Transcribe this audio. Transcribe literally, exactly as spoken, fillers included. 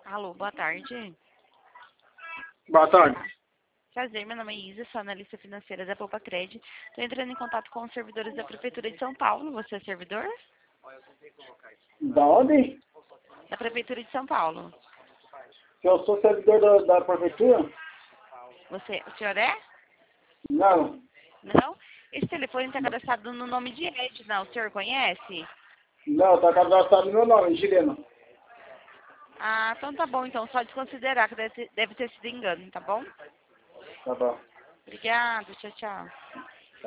Alô, boa tarde. Boa tarde. Prazer, meu nome é Isa, sou analista financeira da Poupa-Cred. Estou entrando em contato com os servidores da Prefeitura de São Paulo. Você é servidor? Da onde? Da Prefeitura de São Paulo. Eu sou servidor da, da prefeitura? Você, o senhor é? Não. Não? Esse telefone está cadastrado no nome de Edna. O senhor conhece? Não, está cadastrado no meu nome, Gireno. Ah, então tá bom. Então, só desconsiderar que deve ter, deve ter sido engano, tá bom? Tá bom. Obrigada, tchau, tchau.